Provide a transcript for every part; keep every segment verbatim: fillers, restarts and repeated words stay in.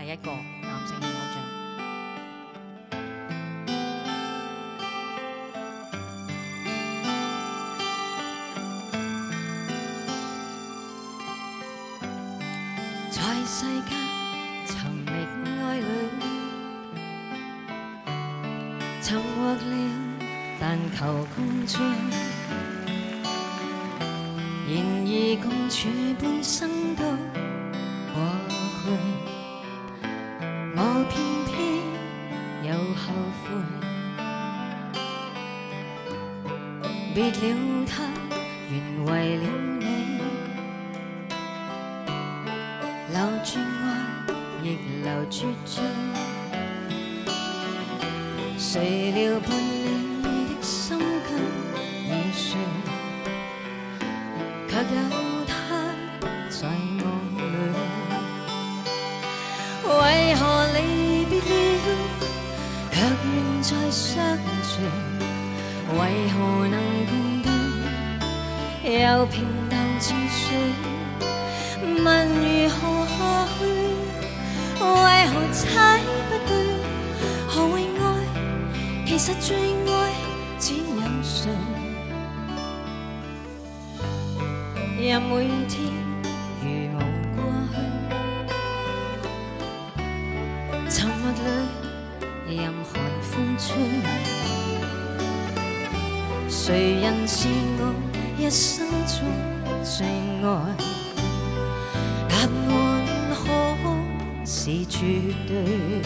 第一個男性嘅偶像。 在世間尋覓愛侶，尋獲了，但求共聚。然而共處半生都過去，我偏偏又後悔。別了他，原為了你，留住愛，亦留住罪。誰料伴你的心跟已碎，卻有他在夢裏。為何離別了，卻願再相聚？為何能共對，又平淡似水？問如何下去？為何猜不對？何謂愛？其實最愛只有誰？任每天如無過去，沉默裏任寒風吹。誰人是我一生中最愛？答案可是絕對。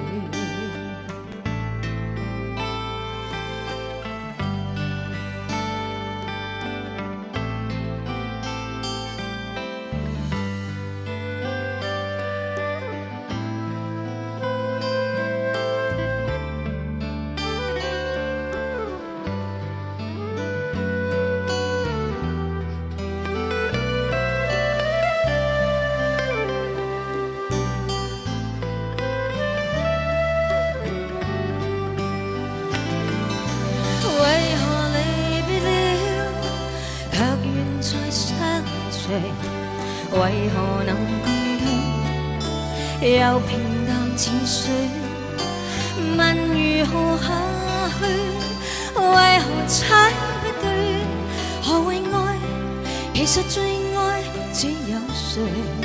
為何能共對，又平淡似水？問如何下去？為何猜不對？何謂愛？其實最愛只有誰？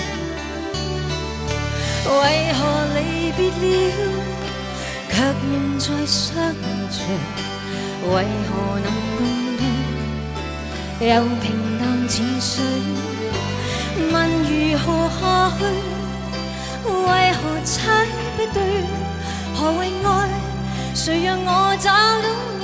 為何離別了，卻願再相聚？為何能共對，又平淡似水？問如何下去？為何猜不對？何謂愛？誰讓我找到？